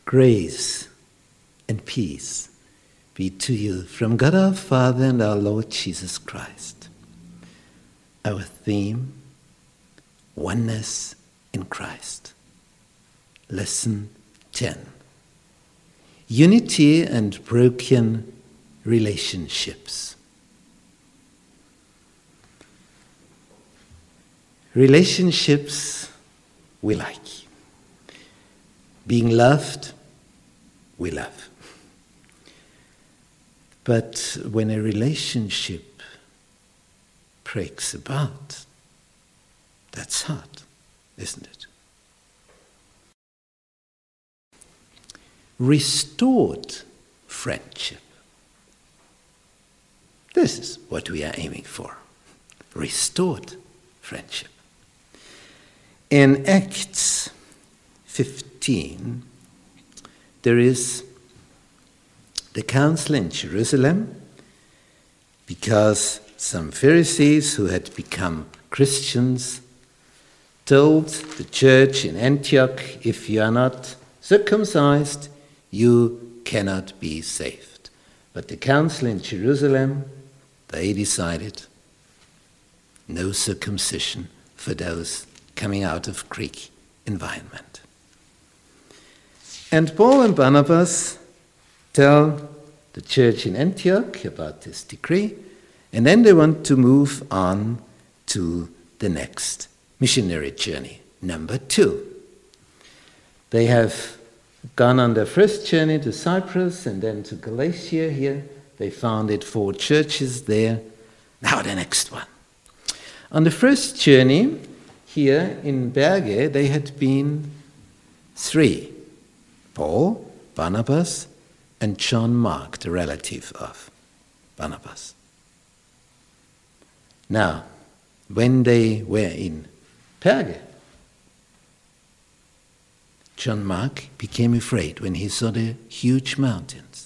Grace and peace be to you from God our Father and our Lord Jesus Christ. Our theme, Oneness in Christ. Lesson 10. Unity and broken relationships. Relationships we like. Being loved, we love. But when a relationship breaks apart, that's hard, isn't it? Restored friendship. This is what we are aiming for. Restored friendship. In Acts 15, there is the council in Jerusalem because some Pharisees who had become Christians told the church in Antioch, if you are not circumcised, you cannot be saved. But the council in Jerusalem, they decided no circumcision for those coming out of Greek environment. And Paul and Barnabas tell the church in Antioch about this decree, and then they want to move on to the next missionary journey, number 2. They have gone on their first journey to Cyprus and then to Galatia here. They founded 4 churches there. Now the next one. On the first journey here in Berge, they had been 3. Paul, Barnabas, and John Mark, the relative of Barnabas. Now, when they were in Perge, John Mark became afraid when he saw the huge mountains.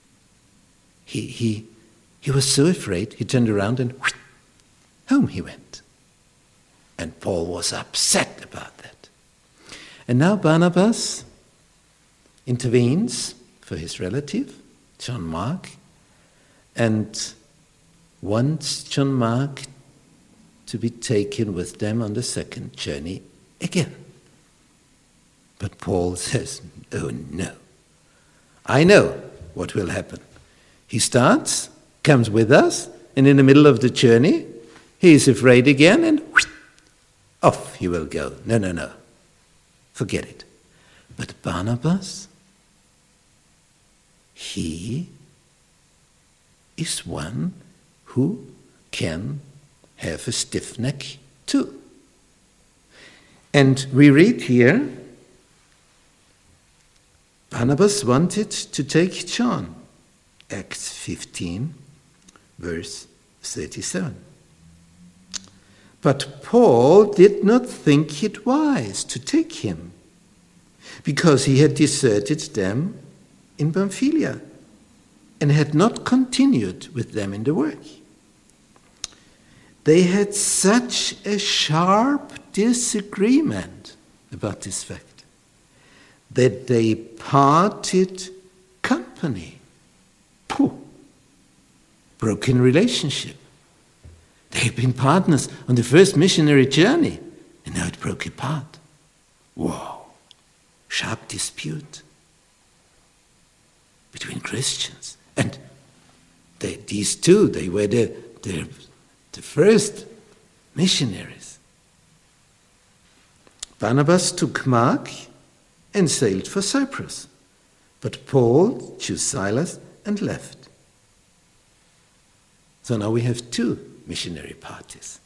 He was so afraid, he turned around and home he went. And Paul was upset about that. And now Barnabas intervenes for his relative, John Mark, and wants John Mark to be taken with them on the second journey again. But Paul says, oh no, I know what will happen. He starts, comes with us, and in the middle of the journey, he is afraid again, and off he will go. No, forget it. But Barnabas, he is one who can have a stiff neck too. And we read here, Barnabas wanted to take John, Acts 15, verse 37. But Paul did not think it wise to take him, because he had deserted them in Pamphylia and had not continued with them in the work. They had such a sharp disagreement about this fact that they parted company. Broken relationship. They had been partners on the first missionary journey, and now it broke apart. Whoa, sharp dispute between Christians. And these two, they were the first missionaries. Barnabas took Mark and sailed for Cyprus, but Paul chose Silas and left. So now we have 2 missionary parties.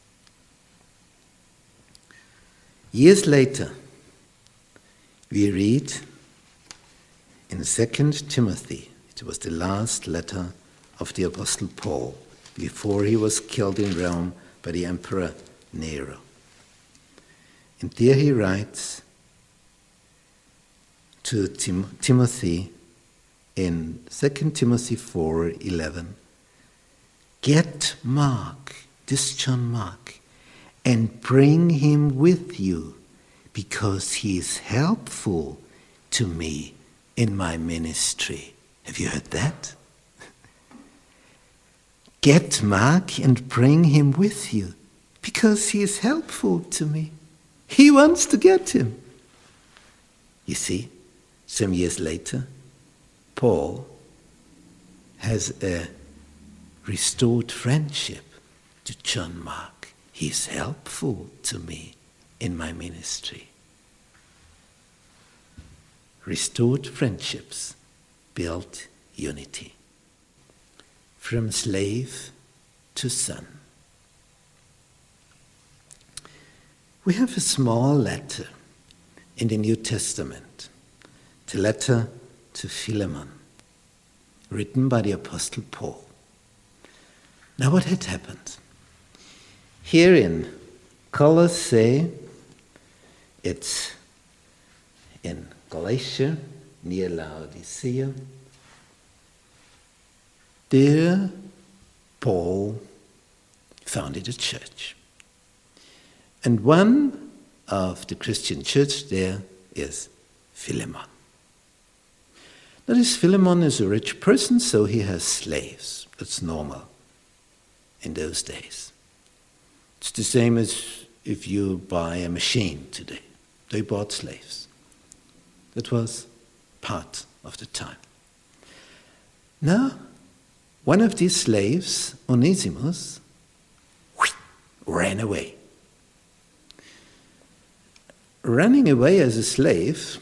Years later, we read in 2 Timothy, it was the last letter of the Apostle Paul before he was killed in Rome by the Emperor Nero. And there he writes to Timothy in 2 Timothy 4:11, get Mark, this John Mark, and bring him with you, because he is helpful to me in my ministry. Have you heard that? Get Mark and bring him with you, because he is helpful to me. He wants to get him. You see, some years later, Paul has a restored friendship to John Mark. He's helpful to me in my ministry. Restored friendships build unity. From slave to son. We have a small letter in the New Testament, the letter to Philemon, written by the Apostle Paul. Now what had happened? Here in Colossae, it's in Galatia, near Laodicea, there Paul founded a church. And one of the Christian church there is Philemon. Now this Philemon is a rich person, so he has slaves. That's normal in those days. It's the same as if you buy a machine today. They bought slaves. That was part of the time. Now, one of these slaves, Onesimus, ran away. Running away as a slave,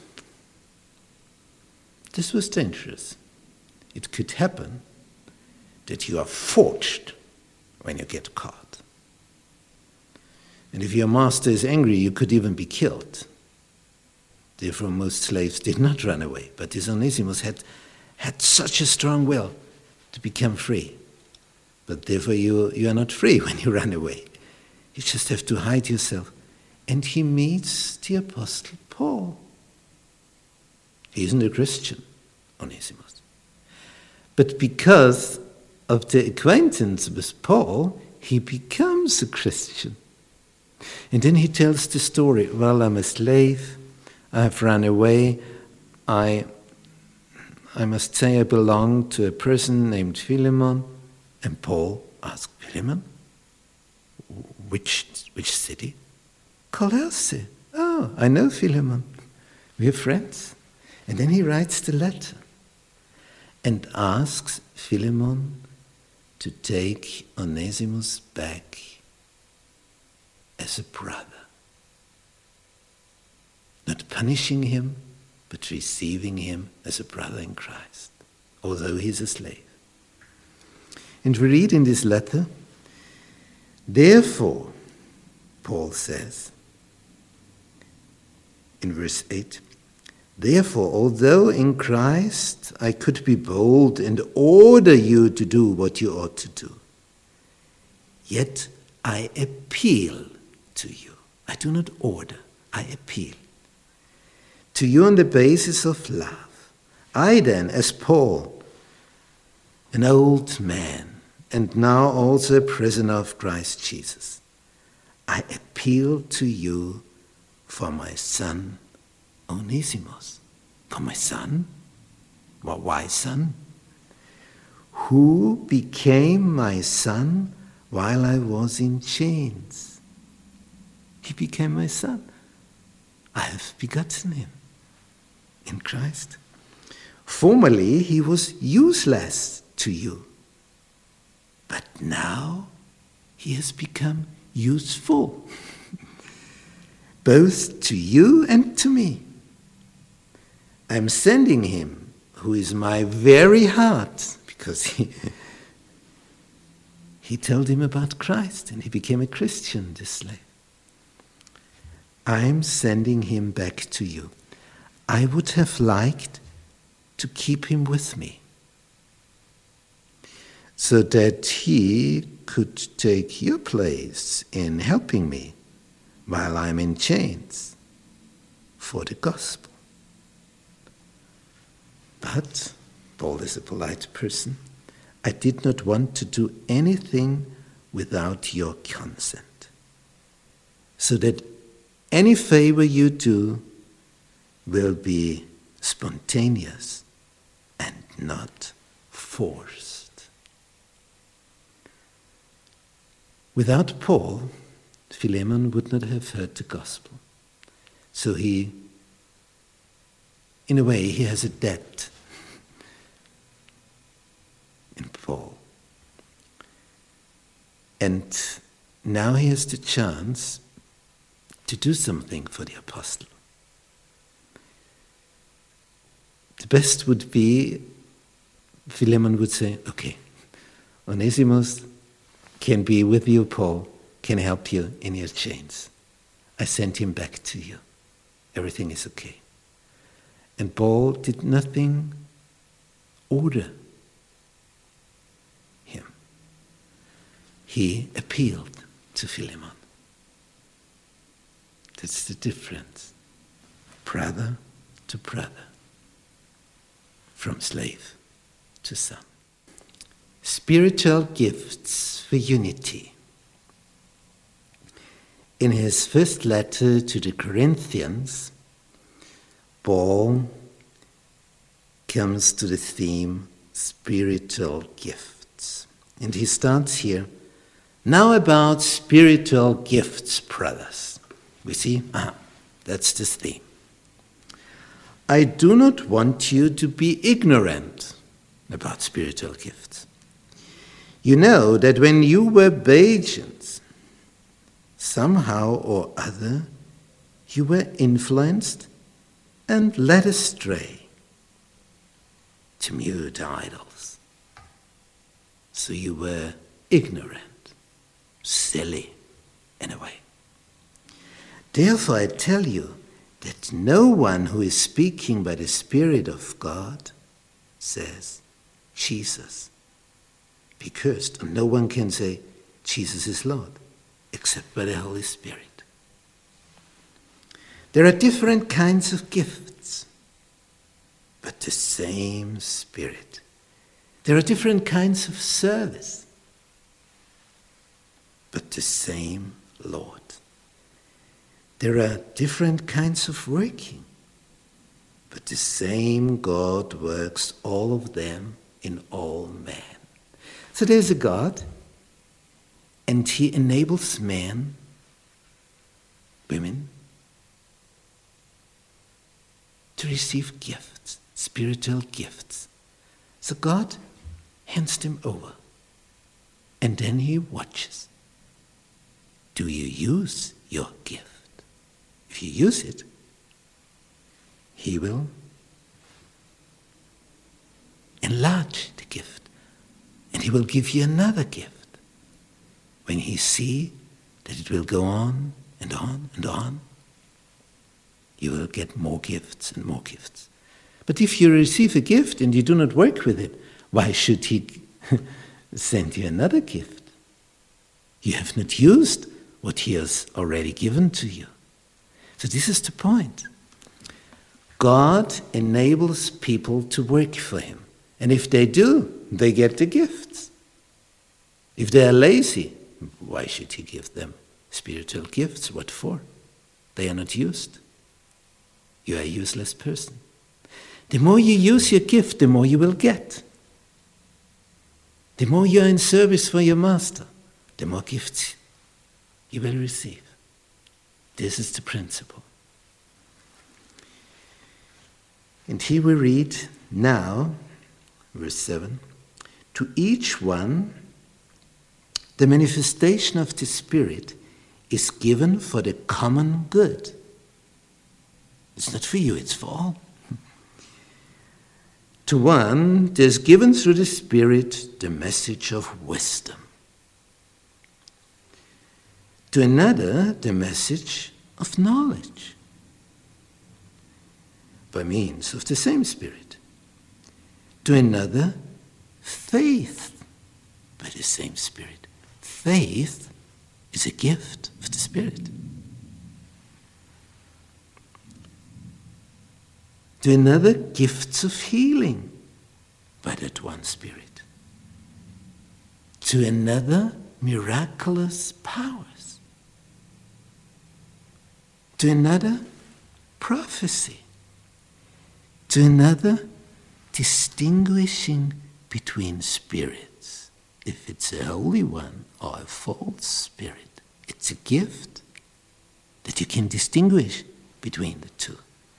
this was dangerous. It could happen that you are forged when you get caught. And if your master is angry, you could even be killed. Therefore, most slaves did not run away. But this Onesimus had such a strong will to become free. But therefore you are not free when you run away. You just have to hide yourself. And he meets the Apostle Paul. He isn't a Christian, Onesimus. But because of the acquaintance with Paul, he becomes a Christian. And then he tells the story, well, I'm a slave, I have run away, I must say I belong to a person named Philemon. And Paul asked, Philemon? Which city? Colossae. Oh, I know Philemon. We're friends. And then he writes the letter and asks Philemon to take Onesimus back as a brother. Not punishing him, but receiving him as a brother in Christ, although he's a slave. And we read in this letter, therefore, Paul says, in verse 8, therefore, although in Christ I could be bold and order you to do what you ought to do, yet I appeal to you. I do not order, I appeal to you on the basis of love. I then, as Paul, an old man, and now also a prisoner of Christ Jesus, I appeal to you for my son Onesimus. For my son? Well, why son? Who became my son while I was in chains. He became my son. I have begotten him in Christ. Formerly he was useless to you, but now he has become useful, both to you and to me. I am sending him, who is my very heart, because he told him about Christ and he became a Christian, this slave. I am sending him back to you. I would have liked to keep him with me, so that he could take your place in helping me while I'm in chains for the gospel. But, Paul is a polite person, I did not want to do anything without your consent, so that any favor you do will be spontaneous, and not forced. Without Paul, Philemon would not have heard the gospel. So he, in a way, he has a debt in Paul. And now he has the chance to do something for the apostle. The best would be, Philemon would say, okay, Onesimus can be with you, Paul, can help you in your chains. I sent him back to you. Everything is okay. And Paul did nothing order him. He appealed to Philemon. That's the difference. Brother to brother. From slave to son. Spiritual gifts for unity. In his first letter to the Corinthians, Paul comes to the theme spiritual gifts. And he starts here, now about spiritual gifts, brothers. We see, that's the theme. I do not want you to be ignorant about spiritual gifts. You know that when you were Bereans, somehow or other, you were influenced and led astray to mute idols. So you were ignorant, silly in a way. Therefore I tell you that no one who is speaking by the Spirit of God says, Jesus be cursed. And no one can say, Jesus is Lord, except by the Holy Spirit. There are different kinds of gifts, but the same Spirit. There are different kinds of service, but the same Lord. There are different kinds of working, but the same God works all of them in all men. So there's a God, and he enables men, women, to receive gifts, spiritual gifts. So God hands them over, and then he watches. Do you use your gift? If you use it, he will enlarge the gift, and he will give you another gift when he sees that it will go on and on and on. You will get more gifts and more gifts. But if you receive a gift and you do not work with it, why should he send you another gift? You have not used what he has already given to you. So this is the point. God enables people to work for him. And if they do, they get the gifts. If they are lazy, why should he give them spiritual gifts? What for? They are not used. You are a useless person. The more you use your gift, the more you will get. The more you are in service for your master, the more gifts you will receive. This is the principle. And here we read now, verse 7, to each one the manifestation of the Spirit is given for the common good. It's not for you, it's for all. To one, there is given through the Spirit the message of wisdom. To another, the message of knowledge, by means of the same Spirit. To another, faith, by the same Spirit. Faith is a gift of the Spirit. To another, gifts of healing, by that one Spirit. To another, miraculous powers. To another, prophecy. To another, distinguishing between spirits. If it's a holy one or a false spirit, it's a gift that you can distinguish between the two.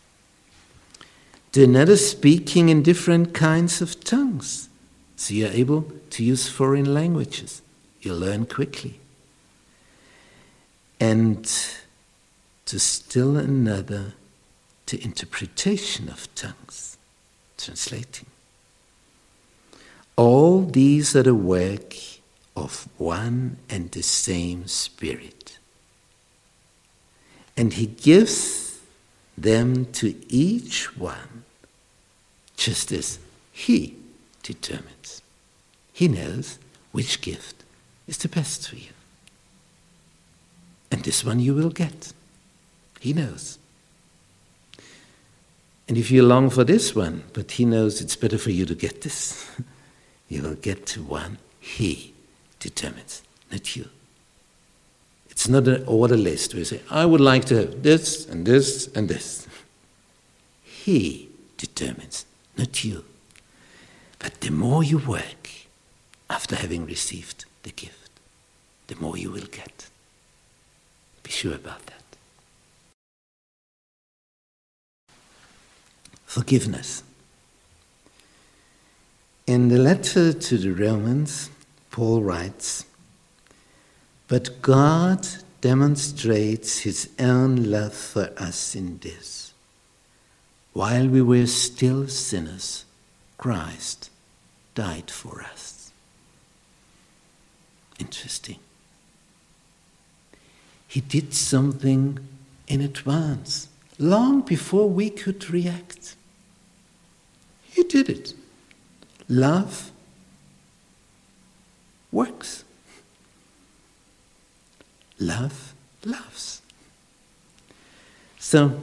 To another, speaking in different kinds of tongues. So you're able to use foreign languages. You learn quickly. And to still another, to interpretation of tongues, translating. All these are the work of one and the same Spirit. And He gives them to each one just as He determines. He knows which gift is the best for you. And this one you will get. He knows. And if you long for this one, but He knows it's better for you to get this, you will get to one He determines, not you. It's not an order list where you say, I would like to have this and this and this. He determines, not you. But the more you work after having received the gift, the more you will get. Be sure about that. Forgiveness. In the letter to the Romans, Paul writes, "But God demonstrates His own love for us in this. While we were still sinners, Christ died for us." Interesting. He did something in advance, long before we could react. He did it. Love works. Love loves. So,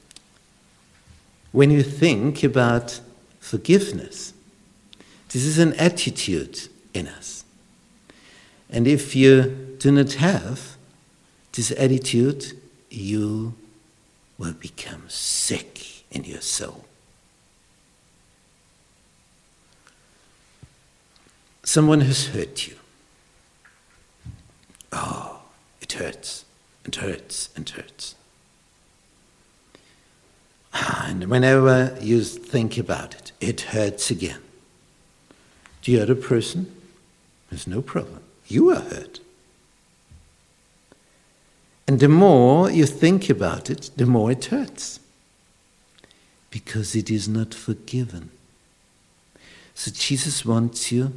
when you think about forgiveness, this is an attitude in us. And if you do not have this attitude, you will become sick in your soul. Someone has hurt you. Oh, it hurts and hurts and hurts. And whenever you think about it, it hurts again. The other person, there's no problem. You are hurt. And the more you think about it, the more it hurts. Because it is not forgiven. So Jesus wants you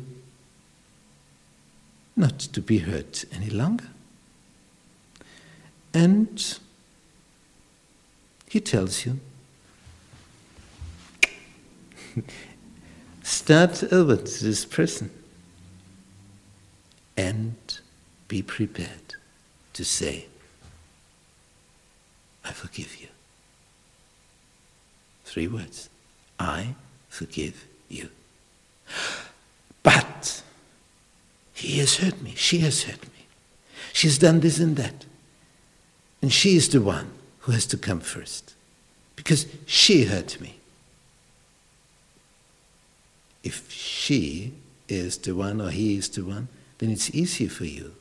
not to be hurt any longer. And He tells you, start over to this person and be prepared to say, I forgive you. 3 words. I forgive you. But he has hurt me. She has hurt me. She's done this and that. And she is the one who has to come first. Because she hurt me. If she is the one or he is the one, then it's easier for you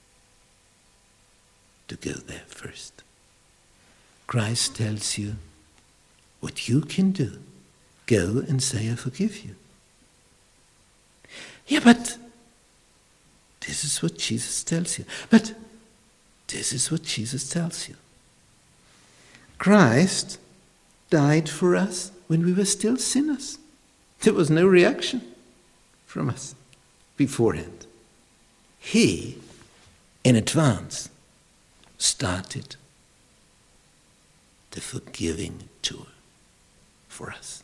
to go there first. Christ tells you what you can do. Go and say, I forgive you. Yeah, but this is what Jesus tells you. But this is what Jesus tells you. Christ died for us when we were still sinners. There was no reaction from us beforehand. He, in advance, started the forgiving tour for us.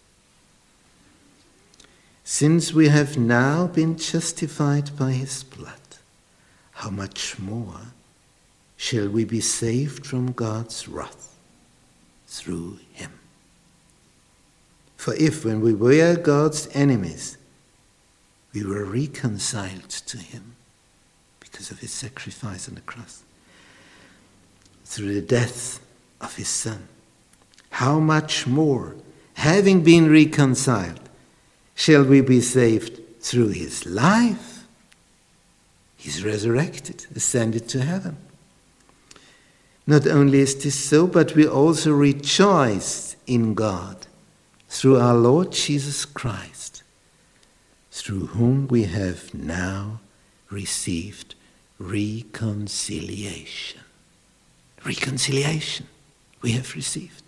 Since we have now been justified by his blood, how much more shall we be saved from God's wrath through him? For if, when we were God's enemies, we were reconciled to him because of his sacrifice on the cross, through the death of his Son, how much more, having been reconciled, shall we be saved through his life? He's resurrected, ascended to heaven. Not only is this so, but we also rejoice in God through our Lord Jesus Christ, through whom we have now received reconciliation. Reconciliation we have received.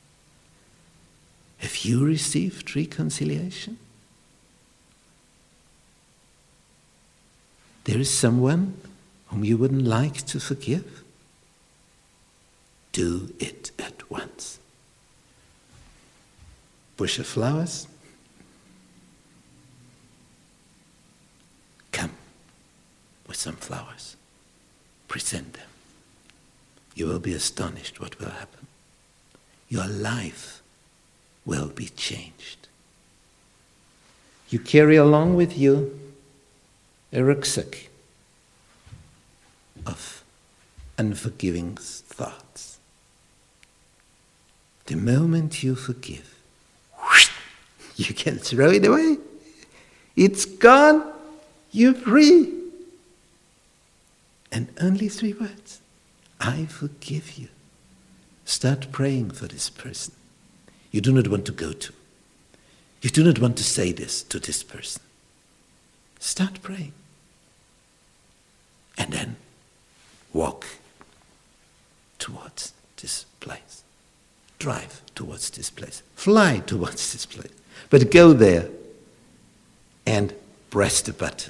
Have you received reconciliation? There is someone whom you wouldn't like to forgive? Do it at once. Bush of flowers? Come with some flowers. Present them. You will be astonished what will happen. Your life will be changed. You carry along with you a rucksack of unforgiving thoughts. The moment you forgive, you can throw it away. It's gone. You're free. And only 3 words. I forgive you. Start praying for this person you do not want to go to. You do not want to say this to this person. Start praying. And then walk towards this place. Drive towards this place. Fly towards this place. But go there and press the button.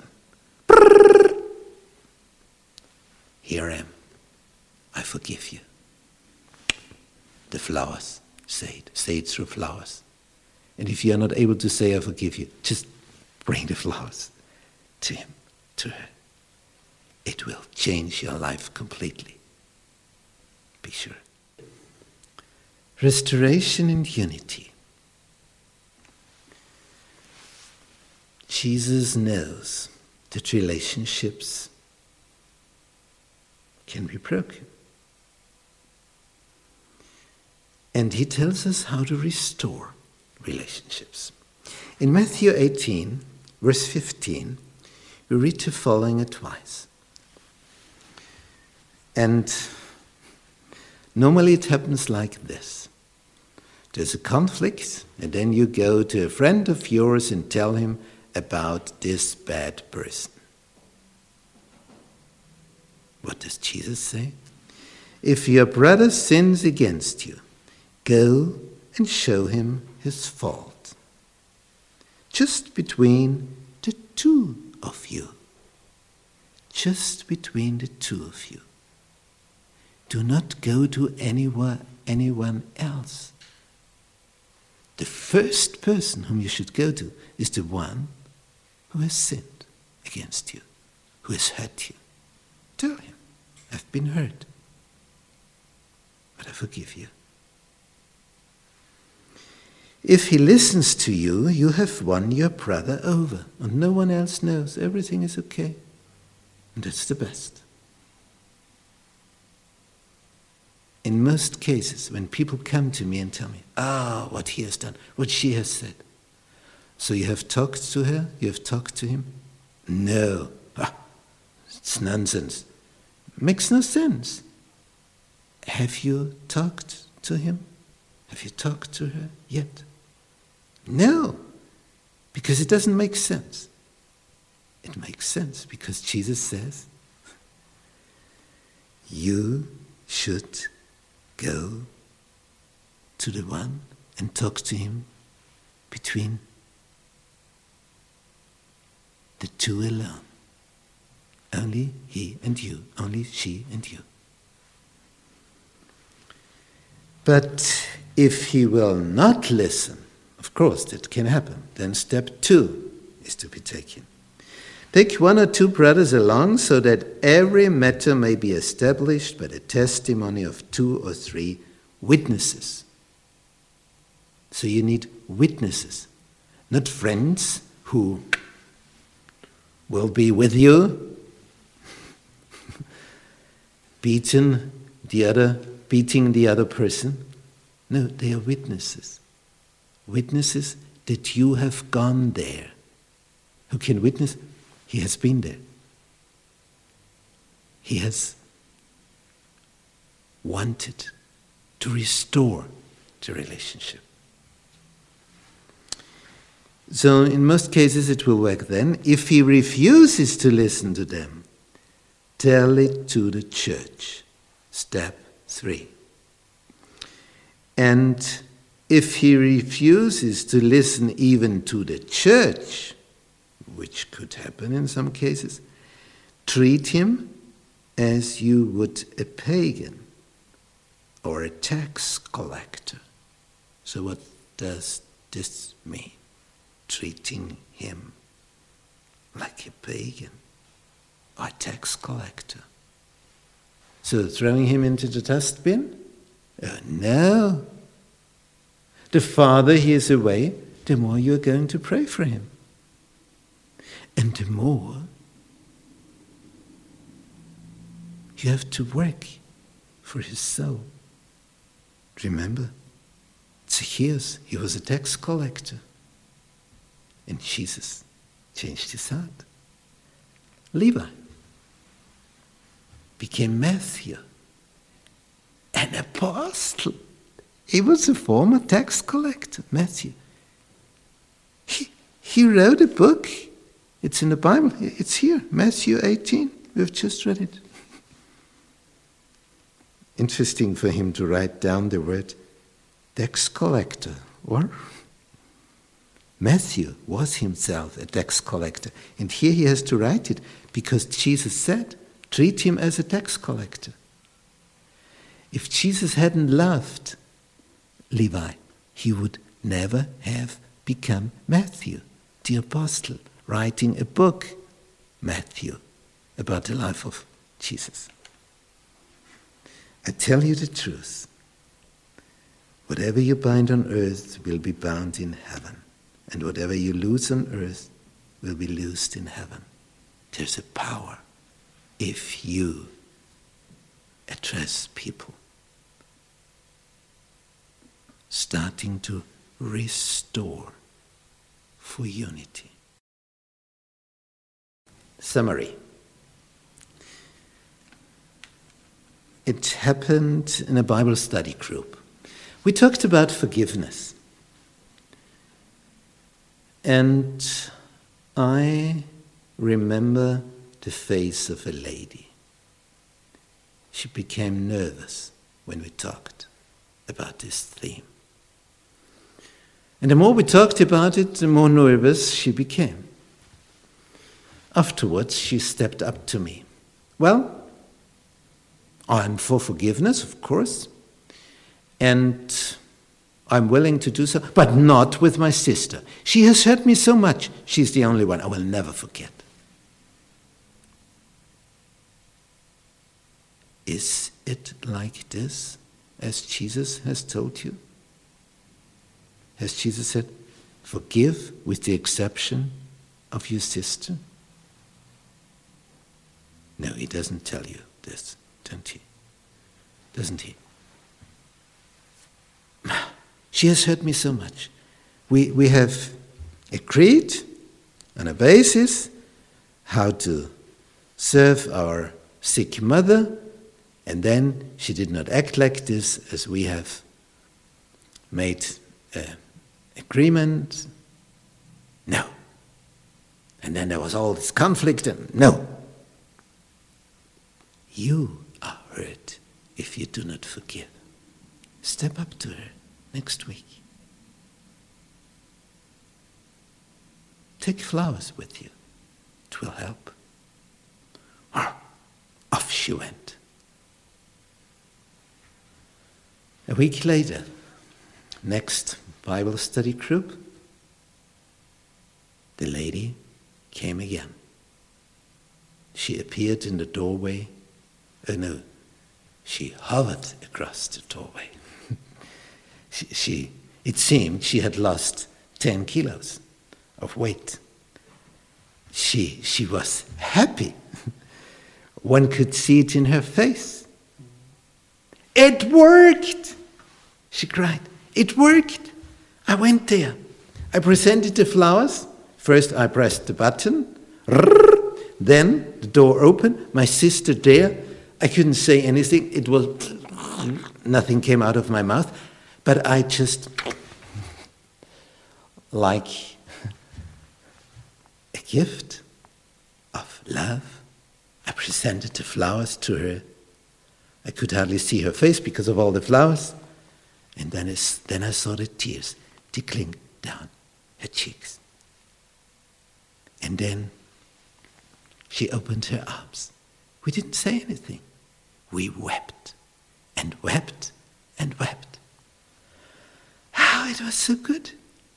Here I am. I forgive you. The flowers say it. Say it through flowers. And if you are not able to say I forgive you, just bring the flowers to him, to her. It will change your life completely. Be sure. Restoration and unity. Jesus knows that relationships can be broken. And he tells us how to restore relationships. In Matthew 18, verse 15, we read the following twice. And normally it happens like this. There's a conflict, and then you go to a friend of yours and tell him about this bad person. What does Jesus say? If your brother sins against you, go and show him his fault. Just between the 2 of you. Just between the 2 of you. Do not go to anyone else. The first person whom you should go to is the one who has sinned against you, who has hurt you. Tell him, I've been hurt, but I forgive you. If he listens to you, you have won your brother over, and no one else knows. Everything is okay, and that's the best. In most cases, when people come to me and tell me, what he has done, what she has said. So you have talked to her? You have talked to him? No. It's nonsense. Makes no sense. Have you talked to him? Have you talked to her yet? No, because it doesn't make sense. It makes sense because Jesus says, you should go to the one and talk to him between the 2 alone. Only he and you, only she and you. But if he will not listen, of course that can happen, then step 2 is to be taken. Take 1 or 2 brothers along so that every matter may be established by the testimony of 2 or 3 witnesses. So you need witnesses, not friends who will be with you, beating the other person. No, they are witnesses. witnesses that you have gone there. Who can witness? He has been there. He has wanted to restore the relationship. So in most cases it will work then. If he refuses to listen to them, tell it to the church. Step 3. And if he refuses to listen even to the church, which could happen in some cases, treat him as you would a pagan or a tax collector. So what does this mean? Treating him like a pagan or a tax collector. So throwing him into the dustbin? No. The farther he is away, the more you are going to pray for him. And the more you have to work for his soul. Remember, Zacchaeus, he was a tax collector. And Jesus changed his heart. Levi became Matthew, an apostle. He was a former tax collector, Matthew. He wrote a book. It's in the Bible. It's here, Matthew 18. We've just read it. Interesting for him to write down the word tax collector. Or Matthew was himself a tax collector. And here he has to write it because Jesus said, treat him as a tax collector. If Jesus hadn't loved Levi, he would never have become Matthew, the apostle, writing a book, Matthew, about the life of Jesus. I tell you the truth. Whatever you bind on earth will be bound in heaven. And whatever you loose on earth will be loosed in heaven. There's a power if you address people, starting to restore for unity. Summary. It happened in a Bible study group. We talked about forgiveness. And I remember the face of a lady. She became nervous when we talked about this theme. And the more we talked about it, the more nervous she became. Afterwards, she stepped up to me. Well, I'm for forgiveness, of course, and I'm willing to do so, but not with my sister. She has hurt me so much. She's the only one I will never forget. Is it like this, as Jesus has told you? Has Jesus said, forgive with the exception of your sister? No, he doesn't tell you this, don't he? Doesn't he? She has hurt me so much. We have agreed on a basis how to serve our sick mother, and then she did not act like this as we have made an agreement. No. And then there was all this conflict, and no. You are hurt if you do not forgive. Step up to her next week. Take flowers with you. It will help. Off she went. A week later, next Bible study group, the lady came again. She appeared in the doorway. No, she hovered across the doorway. It seemed she had lost 10 kilos of weight. She was happy. One could see it in her face. It worked! She cried. It worked! I went there. I presented the flowers. First I pressed the button. Then the door opened. My sister there. I couldn't say anything. It was... Nothing came out of my mouth. But I just... like a gift of love, I presented the flowers to her. I could hardly see her face because of all the flowers. And then I saw the tears tickling down her cheeks. And then she opened her arms. We didn't say anything. We wept and wept and wept. Oh, it was so good.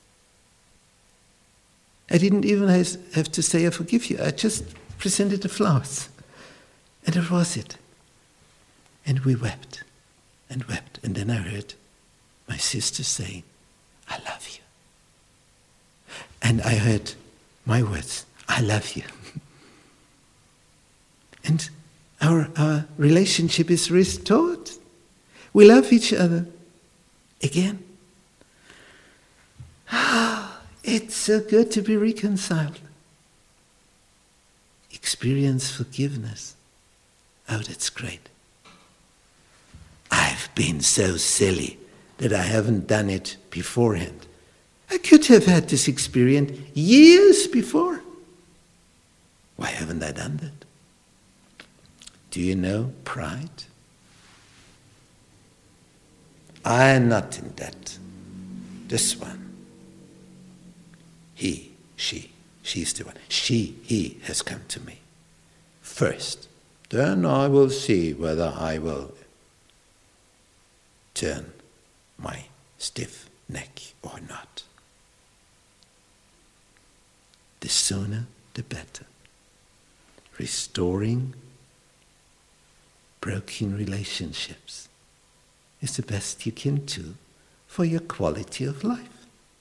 I didn't even have to say I forgive you. I just presented the flowers. And that was it. And we wept and wept. And then I heard my sister saying, I love you. And I heard my words, I love you. And our relationship is restored. We love each other again. It's so good to be reconciled. Experience forgiveness. Oh, that's great. I've been so silly that I haven't done it beforehand. I could have had this experience years before. Why haven't I done that? Do you know pride? I'm not in that. This one. He, she's the one. He has come to me first. Then I will see whether I will turn my stiff neck or not. The sooner, the better. Restoring broken relationships is the best you can do for your quality of life.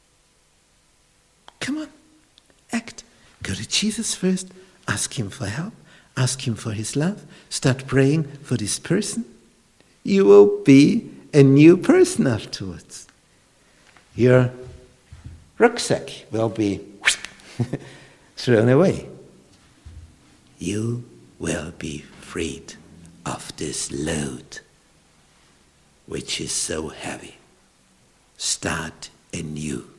Come on, act. Go to Jesus first, ask him for help, ask him for his love, start praying for this person. You will be a new person afterwards. Your rucksack will be thrown away. You will be freed of this load, which is so heavy. Start anew.